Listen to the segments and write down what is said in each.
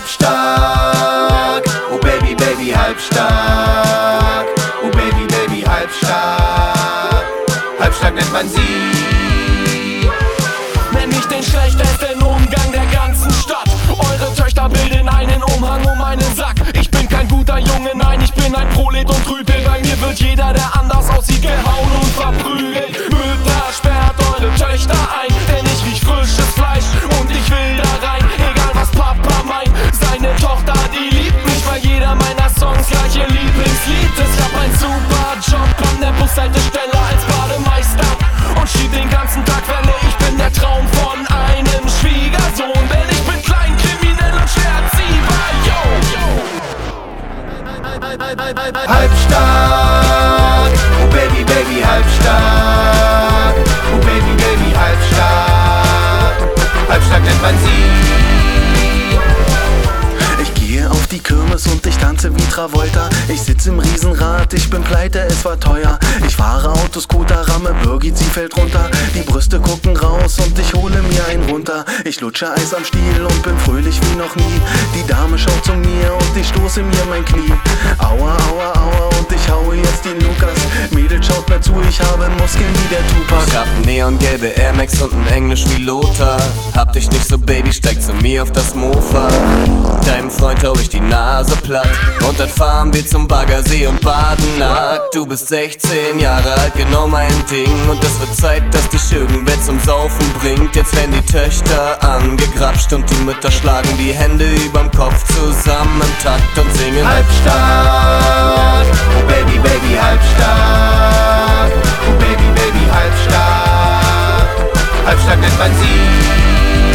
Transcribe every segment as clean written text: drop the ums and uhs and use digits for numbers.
halbstark. Oh Baby, Baby, halbstark. Oh Baby, Baby, halbstark. Halbstark nennt man sie. Nenn ich den schlechtesten Umgang der ganzen Stadt. Eure Töchter bilden einen Umhang um meinen Sack. Ich bin kein guter Junge, nein, ich bin ein Prolet und Rüpel. Bei mir wird jeder, der anders aussieht, gehauen und verprügelt. Mütter, sperrt eure Töchter ein, denn ich riech frisches Fleisch und ich will da rein. Egal was Papa meint, seine Tochter, die liebt mich, weil jeder meiner Songs gleich ihr Lieblingslied ist. Ich hab einen super Job an der Bushaltestelle als Bademeister und schieb den ganzen Tag Welle. Ich bin der Traum von einem Schwiegersohn, denn ich bin klein, kriminell und schwer erziehbar. Halbstark. Oh Baby, Baby, halbstark. Oh Baby, Baby, halbstark. Halbstark nennt man sie. Ich gehe auf die Kirmes und ich tanze wie Travolta. Ich sitze im Riesenrad, ich bin pleite, es war teuer. Ich fahre Autoscooter, ramme Birgit, sie fällt runter. Die Brüste gucken raus und ich hole mir einen runter. Ich lutsche Eis am Stiel und bin fröhlich wie noch nie. Die Dame schaut zu mir und ich stoße mir mein Knie. Aua, aua, aua und ich haue jetzt den Lukas. Mädel schaut mir zu, ich habe Muskeln wie der Tupac. Ich hab neongelbe Air Max und ein Englisch wie Lothar. Hab dich nicht so, Baby, steig zu mir auf das Mofa. Deinem Freund hau ich die Nase platt und dann fahren wir zum Baggersee und baden nackt. Du bist 16 Jahre alt, genau mein Ding, und es wird Zeit, dass dich irgendwer zum Saufen bringt. Jetzt werden die Töchter angegrapscht und die Mütter schlagen die Hände überm Kopf zusammen im Takt und singen Halbstark. Oh Baby, Baby, halbstark. Oh Baby, Baby, halbstark. Halbstark nennt man sie.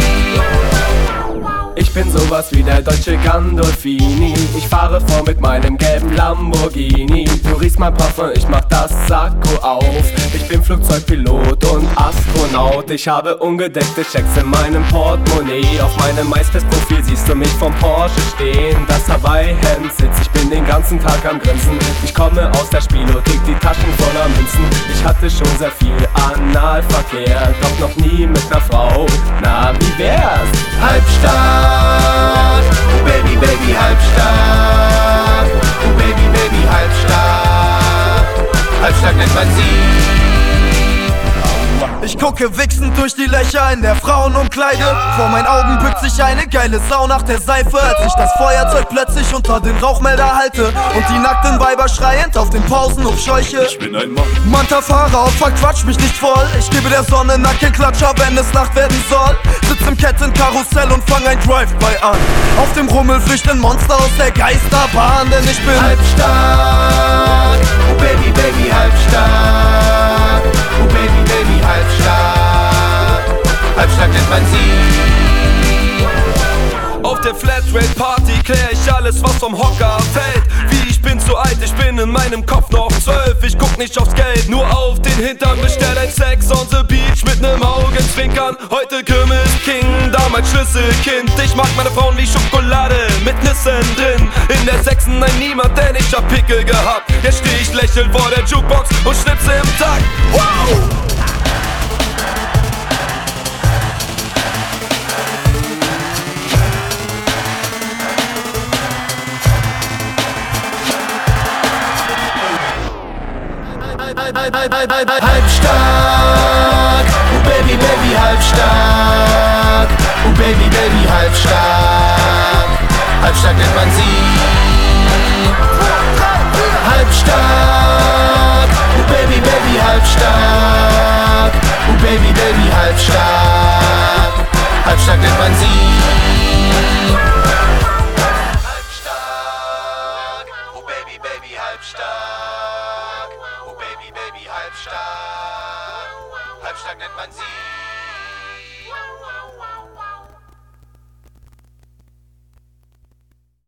Ich bin sowas wie der deutsche Gandolfini. Ich fahre vor mit meinem gelben Lamborghini. Du riechst mein Parfum, ich mach das Sakko auf. Ich bin Flugzeugpilot und Astronaut. Ich habe ungedeckte Schecks in meinem Portemonnaie. Auf meinem MySpace-Profil siehst du mich vom Porsche stehen. Das Hawaii-Hemd sitzt, ich bin den ganzen Tag am Grinsen. Ich komme aus der Spielothek, die Taschen voller Münzen. Ich hatte schon sehr viel Analverkehr, doch noch nie mit ner Frau. Na, wie wär's? Halbstark. Oh Baby, Baby, halbstark. Oh Baby, Baby, halbstark. Halbstark nennt man sie. Ich gucke wichsend durch die Löcher in der Frauenumkleide. Vor meinen Augen bückt sich eine geile Sau nach der Seife, als ich das Feuerzeug plötzlich unter den Rauchmelder halte und die nackten Weiber schreiend auf den Pausenhof scheuche. Ich bin ein Mann. Manta-Fahrer, verquatsch mich nicht voll. Ich gebe der Sonne Nackenklatscher, wenn es Nacht werden soll. Sitz im Kettenkarussell und fang ein Drive-By an. Auf dem Rummel flüchten Monster aus der Geisterbahn, denn ich bin halbstark. Oh Baby, Baby, halbstark. Oh Baby, Baby, halbstark. Halbstark nennt man sie. Auf der Flatrate-Party klär ich alles, was vom Hocker fällt. Wie ich bin zu alt, ich bin in meinem Kopf noch 12. Ich guck nicht aufs Geld, nur auf den Hintern. Bestell ein Sex on the Beach mit nem Augenzwinkern. Heute Kirmes King, damals Schlüsselkind. Ich mag meine Frauen wie Schokolade mit Nissen drin. In der Sechsen ein Niemand, denn ich hab Pickel gehabt. Jetzt steh ich lächelnd vor der Jukebox und schnipse im Takt. Wow! Halbstark. Oh Baby, Baby, halbstark. Oh Baby, Baby, halbstark. Halbstark nennt man sie. Halbstark. Oh Baby, Baby, halbstark. Oh Baby, Baby, halbstark. Halbstark nennt man sie. Halbstark. Oh Baby, Baby, halbstark. Oh Baby, Baby, halbstark. Halbstark nennt man sie.